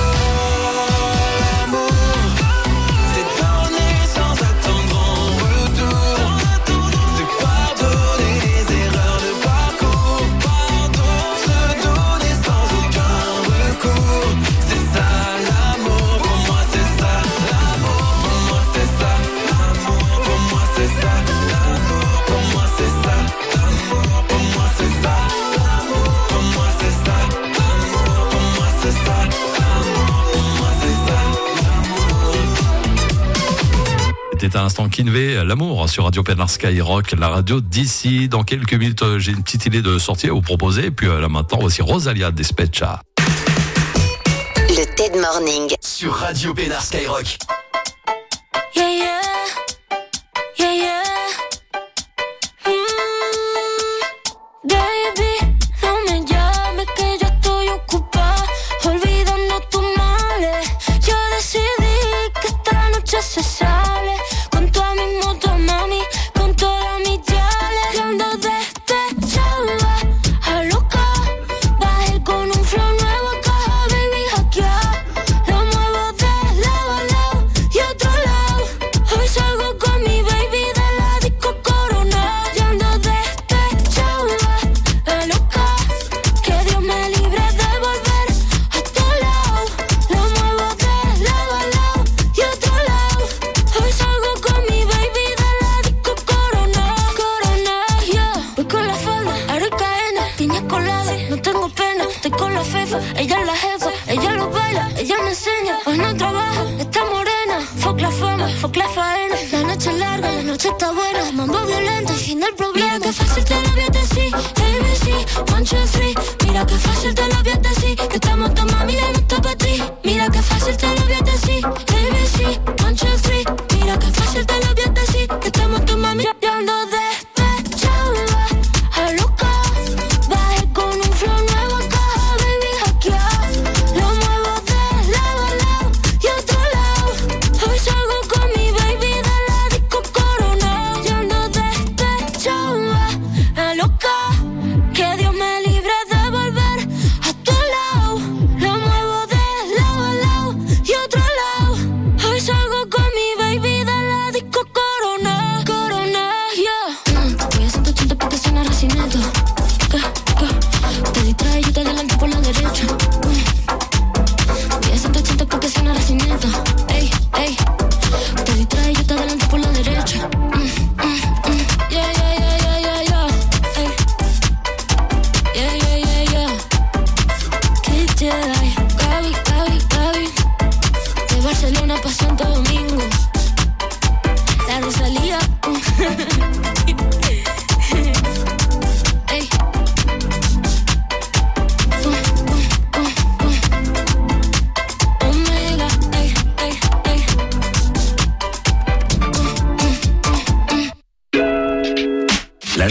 L'amour, c'est donner sans attendre en retour, c'est pardonner les erreurs de parcours, se donner sans aucun recours. C'est ça l'amour, pour moi c'est ça. L'amour, pour moi c'est ça. L'amour, pour moi c'est ça. L'amour, pour moi c'est ça. L'amour, pour moi c'est ça. L'amour, pour moi c'est ça. L'amour, pour moi c'est ça. L'amour, pour moi c'est ça. C'était à l'instant Kinvey, l'amour sur Radio Pénard Skyrock, la radio d'ici. Dans quelques minutes, euh, j'ai une petite idée de sortie à vous proposer. Et puis euh, là maintenant, voici Rosalia Despecha. Le Ted Morning. Sur Radio Pénard Skyrock. Yeah, yeah. Yeah, yeah. Mm, baby, no me llames que yo estoy ocupada, olvidando tus males. Yo decidí que esta noche se sale con toda mi moto, mami, con todas mis diales. Yo ando despechada, a loca, bajé con un flow nuevo acá, baby, hackear. Lo muevo de lado a lado y otro lado. Hoy salgo con mi baby de la disco Corona. Yo ando despechada, a loca, que Dios me libre de volver a tu lado. Lo muevo de lado a lado y otro lado. Hoy salgo con mi baby de la disco Corona. Corona, yeah. Voy con la falda, aro y cadena, piña colada, no tengo pena. Estoy con la fefa, ella es la jefa, ella lo baila, ella me enseña. Hoy no trabaja, está morena. Fuck la fama, fuck la faena. La noche es larga, la noche está buena. Mambo violento, el fin del problema. Mira que fácil te lo voy a decir, A B C, one, two, three. Mira que fácil te lo voy a decir, que estamos tu mami, ya no está pa' ti. Mira que fácil te lo voy a decir, A B C, one, two, three. Mira que fácil te lo voy a decir, que estamos tu mami, ya ando despechada, a loca, bajé con un flow nuevo acá, baby, hackear. Lo muevo de lado a lado y otro lado. Hoy salgo con mi baby de la disco Corona. Yo ando despechada, a loca, que Dios me libre de volver a tu lado. Lo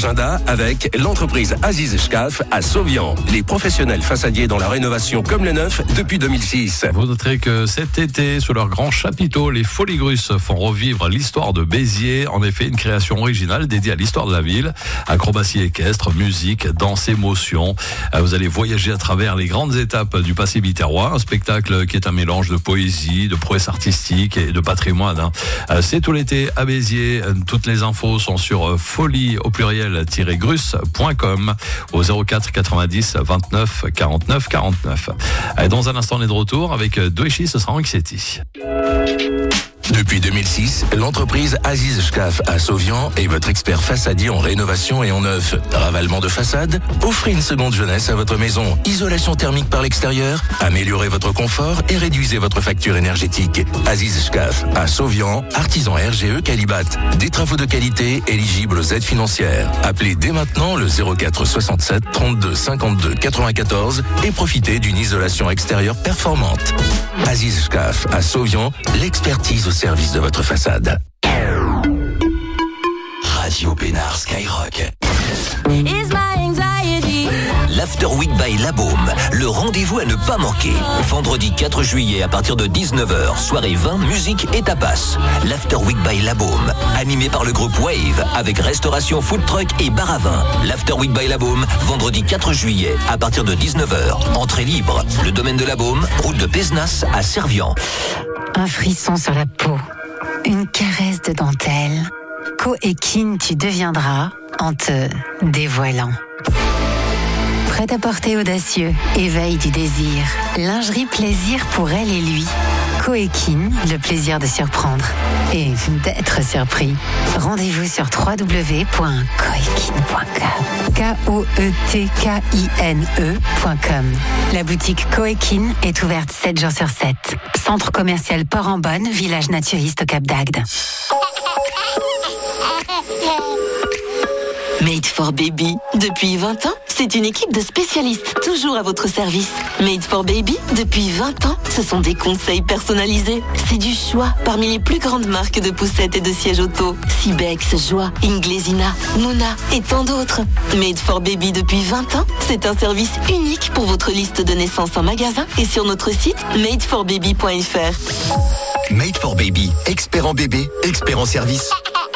agenda avec l'entreprise Aziz Shkaf à Sauvian. Les professionnels façadiers dans la rénovation comme le neuf depuis deux mille six. Vous noterez que cet été, sur leur grand chapiteau, les Folies Grusses font revivre l'histoire de Béziers. En effet, une création originale dédiée à l'histoire de la ville. Acrobatie équestre, musique, danse, émotion. Vous allez voyager à travers les grandes étapes du passé biterrois. Un spectacle qui est un mélange de poésie, de prouesse artistique et de patrimoine. C'est tout l'été à Béziers. Toutes les infos sont sur folie au pluriel-grusse point com au zéro quatre quatre-vingt-dix vingt-neuf quarante-neuf quarante-neuf. Dans un instant, on est de retour avec Doeshi, ce sera en Xeti. Depuis deux mille six, l'entreprise Aziz Shkaf à Sauvian est votre expert façadier en rénovation et en neuf. Ravalement de façade, offrez une seconde jeunesse à votre maison. Isolation thermique par l'extérieur, améliorez votre confort et réduisez votre facture énergétique. Aziz Shkaf à Sauvian, artisan R G E Calibat. Des travaux de qualité éligibles aux aides financières. Appelez dès maintenant le zéro quatre soixante-sept trente-deux cinquante-deux quatre-vingt-quatorze et profitez d'une isolation extérieure performante. Aziz Shkaf à Sauvian, l'expertise au service de votre façade. Radio Pénard Skyrock. L'After Week by La Baume, le rendez-vous à ne pas manquer. Vendredi quatre juillet à partir de dix-neuf heures, soirée vin, musique et tapas. L'After Week by La Baume, animé par le groupe Wave, avec restauration, food truck et bar à vin. L'After Week by La Baume, vendredi quatre juillet à partir de dix-neuf heures. Entrée libre, le domaine de La Baume, route de Pézenas à Servian. Un frisson sur la peau, une caresse de dentelle. Coéquine, tu deviendras en te dévoilant. Prêt-à-porter audacieux, éveil du désir, lingerie plaisir pour elle et lui. Coéquine, le plaisir de surprendre et d'être surpris. Rendez-vous sur w w w point coéquine point com. K O E T K I N E point com. La boutique Coéquine est ouverte sept jours sur sept. Centre commercial Port-en-Bonne, village naturiste au Cap d'Agde. Made for Baby. Depuis vingt ans, c'est une équipe de spécialistes toujours à votre service. Made for Baby, depuis vingt ans, ce sont des conseils personnalisés. C'est du choix parmi les plus grandes marques de poussettes et de sièges auto. Cibex, Joie, Inglesina, Mouna et tant d'autres. Made for Baby depuis vingt ans, c'est un service unique pour votre liste de naissance en magasin et sur notre site made for baby point f r. Made for Baby, expert en bébé, expert en service.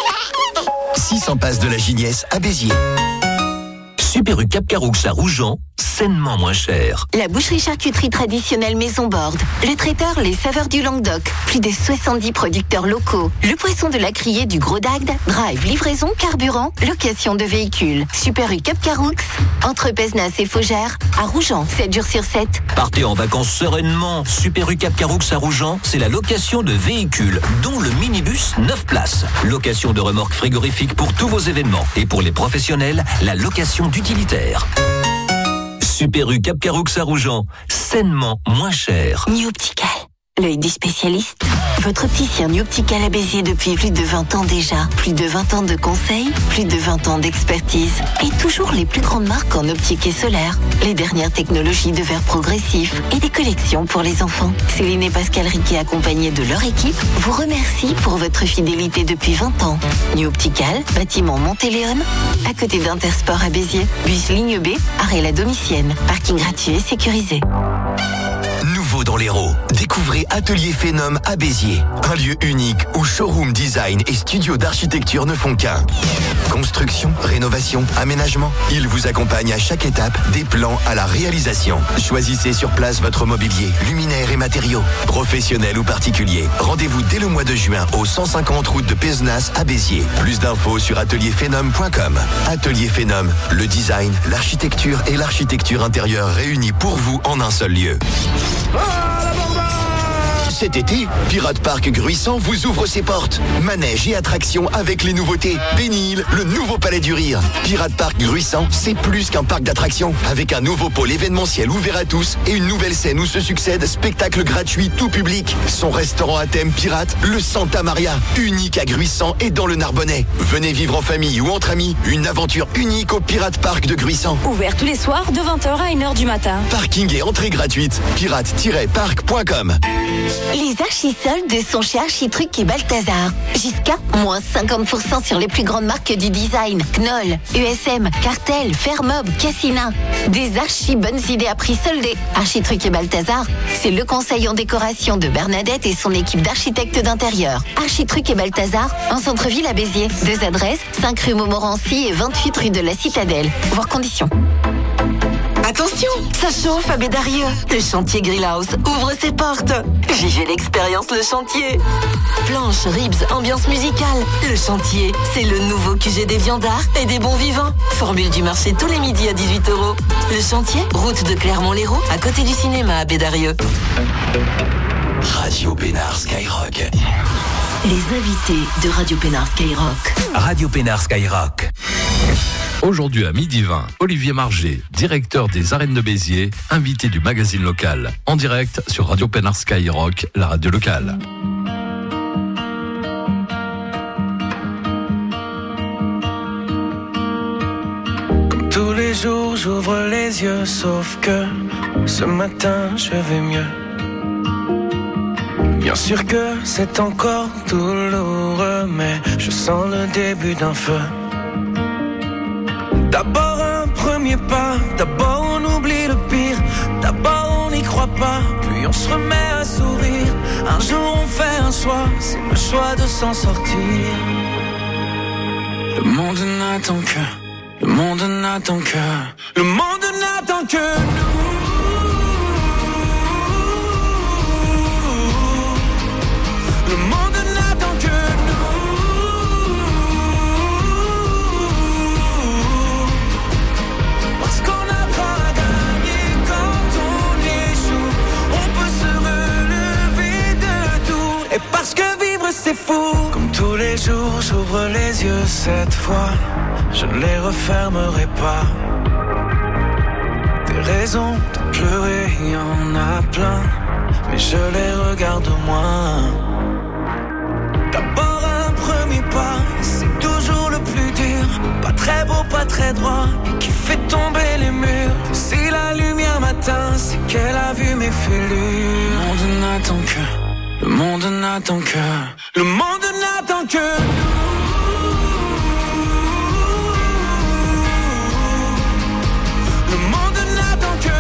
six cents passes de la Gignesse à Béziers. Super U Cap Caroux à Rougeant, sainement moins cher. La boucherie charcuterie traditionnelle Maison Borde. Le traiteur Les Saveurs du Languedoc. Plus de soixante-dix producteurs locaux. Le poisson de la Criée du Gros d'Agde. Drive, livraison, carburant, location de véhicules. Super U Cap Caroux, entre Pézenas et Faugères, à Rougeant, sept jours sur sept. Partez en vacances sereinement. Super U Cap Caroux à Rougeant, c'est la location de véhicules, dont le minibus neuf places. Location de remorques frigorifiques pour tous vos événements. Et pour les professionnels, la location d'utilitaires. Super U Cap Caroux à Rougeant, sainement moins cher. New Optical, l'œil du spécialiste. Votre opticien New Optical à Béziers depuis plus de vingt ans déjà. Plus de vingt ans de conseils, plus de vingt ans d'expertise. Et toujours les plus grandes marques en optique et solaire. Les dernières technologies de verre progressif et des collections pour les enfants. Céline et Pascal Riquet, accompagnés de leur équipe, vous remercient pour votre fidélité depuis vingt ans. New Optical, bâtiment Montéléon, à côté d'Intersport à Béziers. Bus ligne B, arrêt la Domitienne. Parking gratuit et sécurisé. Nouveau dans l'Hérault, découvrez Atelier Phénom à Béziers. Un lieu unique où showroom design et studio d'architecture ne font qu'un. Construction, rénovation, aménagement, ils vous accompagnent à chaque étape, des plans à la réalisation. Choisissez sur place votre mobilier, luminaires et matériaux, professionnels ou particuliers. Rendez-vous dès le mois de juin au cent cinquante route de Pézenas à Béziers. Plus d'infos sur atelier phénom point com. Atelier Phénom, le design, l'architecture et l'architecture intérieure réunis pour vous en un seul lieu. Cet été, Pirate Park Gruissant vous ouvre ses portes. Manège et attractions avec les nouveautés. Bénil, le nouveau palais du rire. Pirate Park Gruissant, c'est plus qu'un parc d'attractions. Avec un nouveau pôle événementiel ouvert à tous et une nouvelle scène où se succèdent spectacles gratuits tout public. Son restaurant à thème pirate, le Santa Maria, unique à Gruissant et dans le Narbonnais. Venez vivre en famille ou entre amis, une aventure unique au Pirate Park de Gruissant. Ouvert tous les soirs de vingt heures à une heure du matin. Parking et entrée gratuite. pirate tiret parc point com. Les archi-soldes sont chez Architruc et Balthazar. Jusqu'à moins cinquante pour cent sur les plus grandes marques du design. Knoll, U S M, Cartel, Fairmob, Cassina. Des archi bonnes idées à prix soldé. Architruc et Balthazar, c'est le conseil en décoration de Bernadette et son équipe d'architectes d'intérieur. Architruc et Balthazar, en centre-ville à Béziers. Deux adresses, cinq rue Montmorency et vingt-huit rue de la Citadelle. Voir conditions. Attention, ça chauffe à Bédarieux. Le chantier Grill House ouvre ses portes. Vivez l'expérience Le Chantier. Planches, ribs, ambiance musicale. Le Chantier, c'est le nouveau Q G des viandards et des bons vivants. Formule du marché tous les midis à dix-huit euros. Le Chantier, route de Clermont-Lérault, à côté du cinéma à Bédarieux. Radio Pénard Skyrock. Les invités de Radio Pénard Skyrock. Radio Pénard Skyrock. Aujourd'hui à midi vingt, Olivier Margé, directeur des Arènes de Béziers, invité du magazine local, en direct sur Radio Pénard Skyrock, la radio locale. Comme tous les jours, j'ouvre les yeux, sauf que ce matin, je vais mieux. Bien sûr que c'est encore douloureux, mais je sens le début d'un feu. D'abord un premier pas, d'abord on oublie le pire, d'abord on n'y croit pas, puis on se remet à sourire. Un jour on fait un choix, c'est le choix de s'en sortir. Le monde n'attend que, le monde n'attend que, le monde n'attend que nous. Le monde n'attend que nous. Parce qu'on apprend à gagner quand on échoue. On peut se relever de tout. Et parce que vivre c'est fou. Comme tous les jours j'ouvre les yeux cette fois. Je ne les refermerai pas. Des raisons de pleurer, y en a plein. Mais je les regarde moins. D'abord un premier pas, c'est toujours le plus dur. Pas très beau, pas très droit, et qui fait tomber les murs. Si la lumière m'atteint, c'est qu'elle a vu mes fêlures. Le monde n'attend que, le monde n'attend que, le monde n'attend que nous. Le monde n'attend que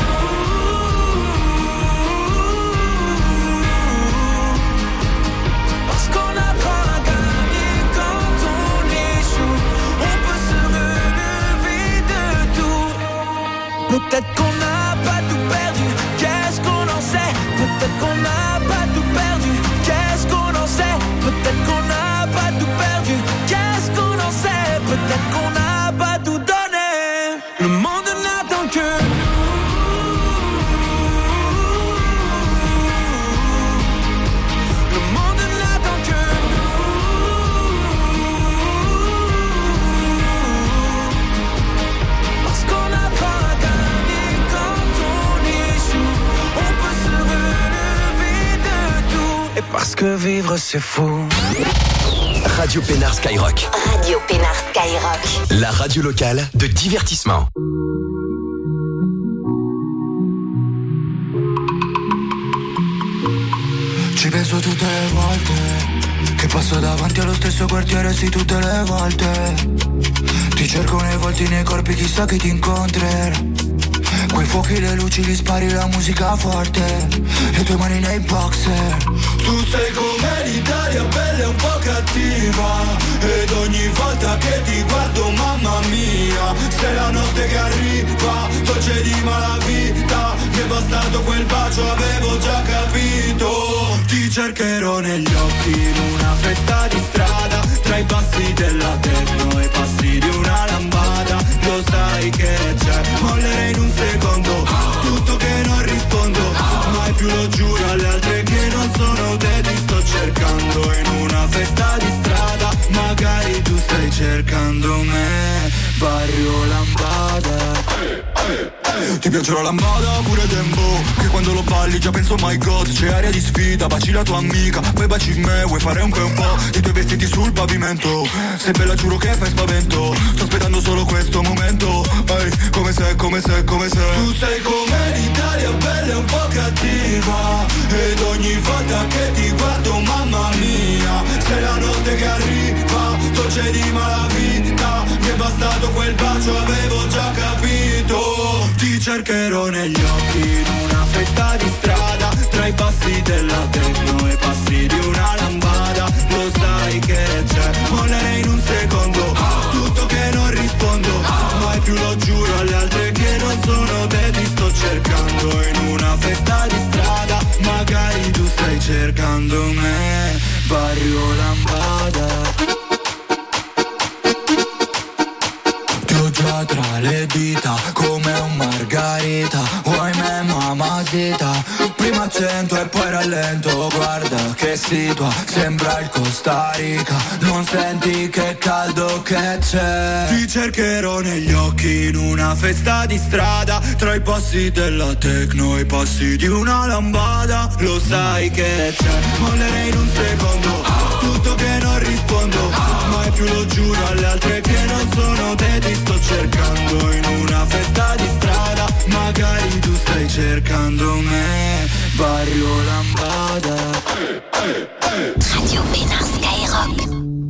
peut-être qu'on n'a pas tout perdu, qu'est-ce qu'on en sait? Peut-être qu'on n'a pas tout perdu, qu'est-ce qu'on en sait? Peut-être qu'on n'a pas tout perdu, qu'est-ce qu'on en sait? Peut-être qu'on n'a pas tout donné. Le monde n'attend que nous. Le monde n'attend que nous. Parce qu'on apprend à gagner quand on échoue. On peut se relever de tout. Et parce que vivre c'est fou. Radio Pénard Skyrock. Radio Pénard Skyrock. La radio locale de divertissement. Ci penso tutte le volte che passo davanti allo stesso quartiere, sì tutte le volte. Ti cerco nei volti, nei corpi, chissà che ti incontrerò. Quei fuochi, le luci, li spari, la musica forte. Le tue mani nei boxer. Tu sei come l'Italia, bella e un po' cattiva. Ed ogni volta che ti guardo, mamma mia, sei la notte che arriva, dolce di malavita. Mi è bastato quel bacio, avevo già capito. Ti cercherò negli occhi in una festa di strada, tra i passi della techno e i passi di una lambada. Lo sai che c'è, mollerei in un secondo, tutto che non rispondo, mai più lo giuro alle altre che non sono te. Ti sto cercando in una festa di strada, magari tu stai cercando me, barrio lambada. Ti piace la lambada pure tempo, che quando lo balli già penso my god. C'è aria di sfida, baci la tua amica, poi baci me, vuoi fare un po' un po' i tuoi vestiti sul pavimento. Sei bella giuro che fai spavento, sto aspettando solo questo momento. Ehi, come sei, come sei, come sei. Tu sei come l'Italia, bella e un po' cattiva, ed ogni volta che ti guardo mamma mia, sei la notte che arriva, dolce di malavita. Mi è bastato quel bacio, avevo già capito. Ti cercherò negli occhi in una festa di strada, tra i passi della techno e i passi di una lambada. Lo sai che c'è, mollerei in un secondo, tutto che non rispondo, mai più lo giuro alle altre che non sono te. Ti sto cercando in una festa di strada, magari tu stai cercando me, barrio lambada. Già tra le dita come un margarita, vuoi me mamacita, prima accento e poi rallento, guarda che situa, sembra il Costa Rica, non senti che caldo che c'è. Ti cercherò negli occhi in una festa di strada, tra i passi della techno e i passi di una lambada. Lo sai che c'è, mollerei in un secondo, tutto che non rispondo, mai più lo giuro alle altre che non sono te. Ti sto cercando in una festa di strada, magari tu stai cercando me, barrio lambada. Radio Pénin Skyrock.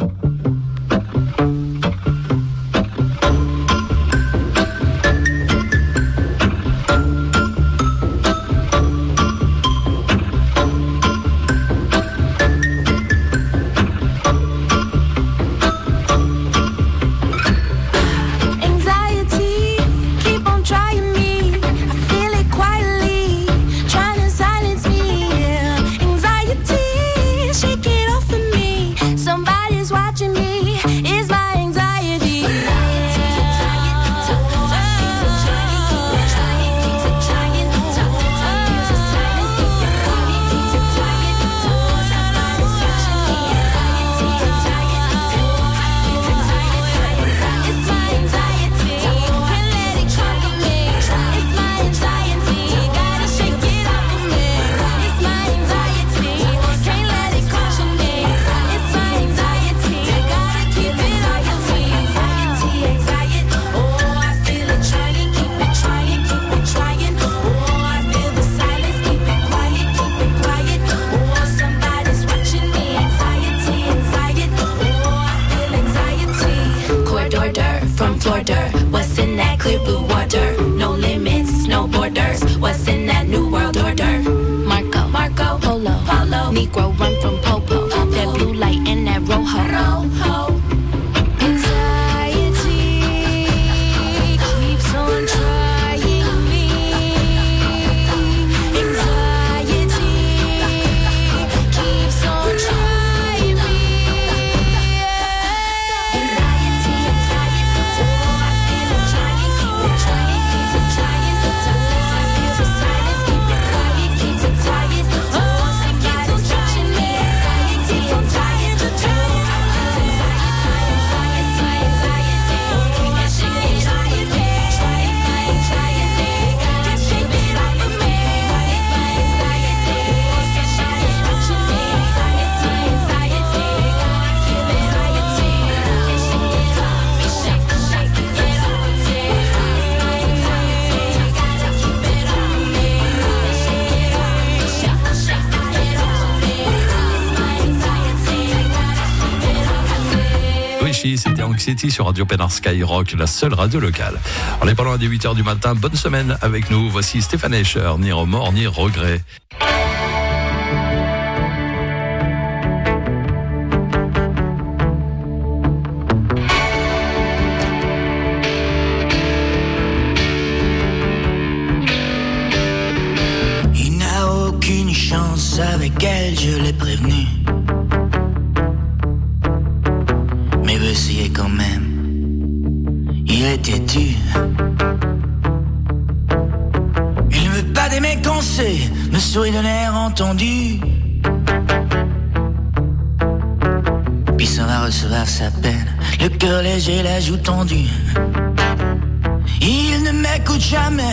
C'était Anxiety sur Radio Pénin Skyrock, la seule radio locale. On est pas loin des huit heures du matin. Bonne semaine avec nous. Voici Stéphane Escher, ni remords ni regrets. Il n'a aucune chance avec elle, je l'ai prévenu. Mais veut essayer quand même. Il est têtu. Il ne veut pas des mecs danser, me sourit d'un air entendu. Puis s'en va recevoir sa peine, le cœur léger, la joue tendue. Il ne m'aime m'écoute jamais.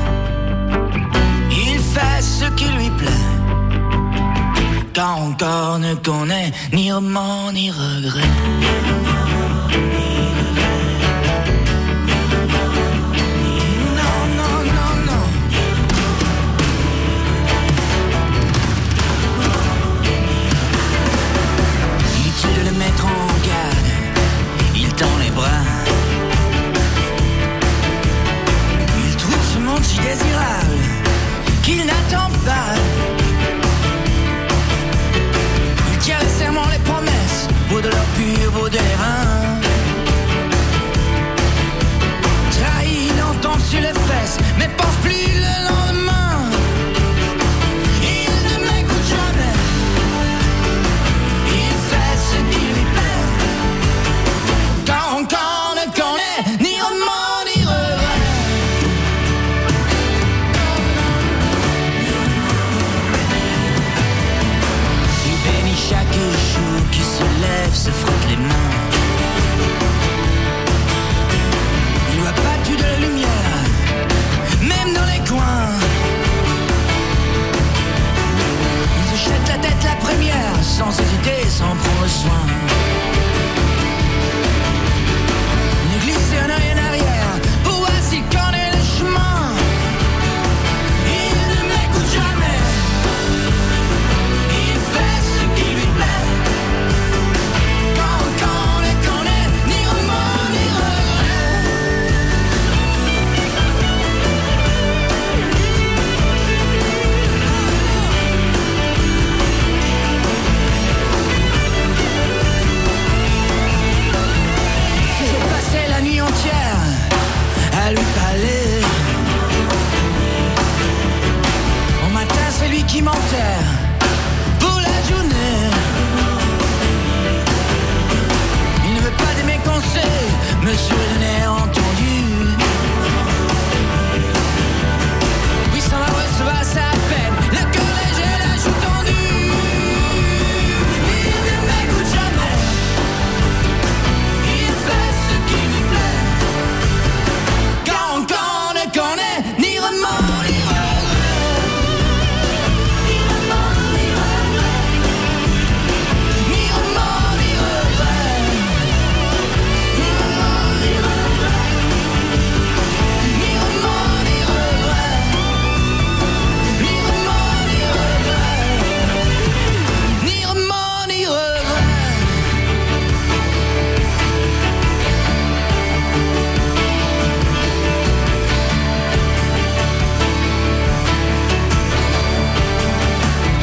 Il fait ce qui lui plaît. Car encore ne connaît ni remords ni regrets. De le mettre en garde, il tend les bras. Il trouve ce monde si désirable qu'il n'attend pas. Il tient les serments, les promesses, beau de leur pur, beau de les reins. Trahi, il entend sur les fesses, mais pense plus le lendemain. Il ne m'écoute jamais. Il fait ce qui lui plaît. Quand encore ne connaît ni remords ni regrets. Il bénit chaque jour qui se lève, se frotte les mains.